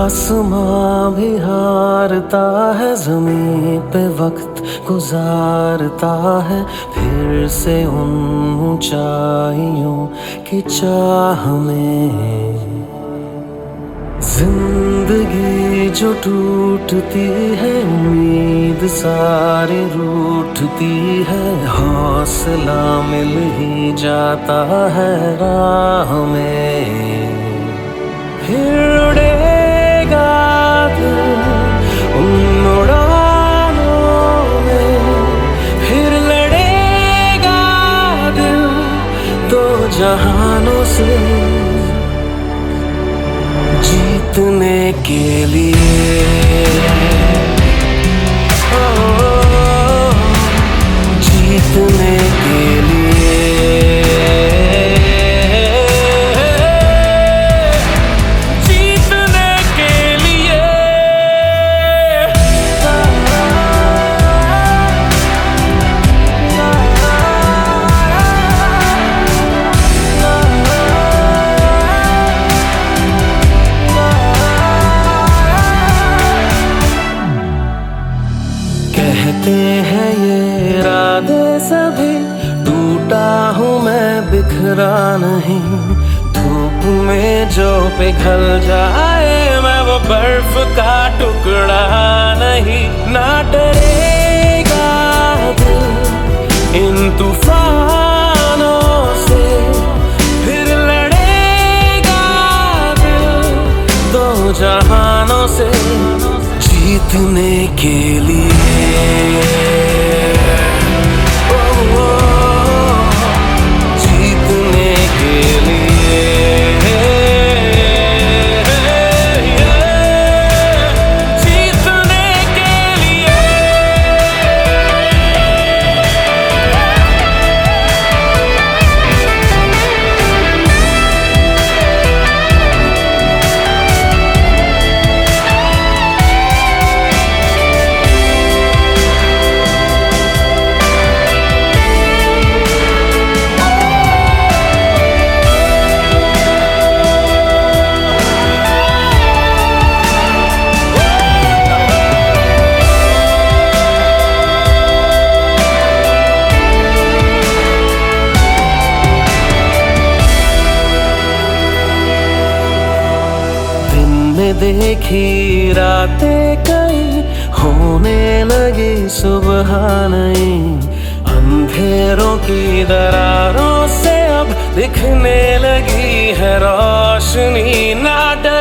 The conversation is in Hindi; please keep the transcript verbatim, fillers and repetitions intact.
आसमां भी हारता है, ज़मीं पे वक्त गुजारता है, फिर से उन ऊंचाइयों की चाह में। जिंदगी जो टूटती है, उम्मीद सारी रूठती है, हौसला मिल ही जाता है राह में। फिर उड़ेगा दिल उन उड़ानों में, फिर लड़ेगा दिल दो जहानों से, जीतने के लिए। ओ, जीतने के लिए, जीतने के लिए। कहते हैं ये इरादे सभी, टूटा हूँ मैं बिखरा नहीं, धूप में जो पिघल जाए मैं वो बर्फ का टुकड़ा नहीं। ना डरेगा दिल इन तूफानों से, फिर लड़ेगा दिल दो जहानों से, जीतने के लिए। ओ, ओ, जीतने के लिए, जीतने के लिए। देखी रातें कई, होने लगी सुबह नई, अंधेरों की दरारों से अब दिखने लगी है रोशनी। ना डर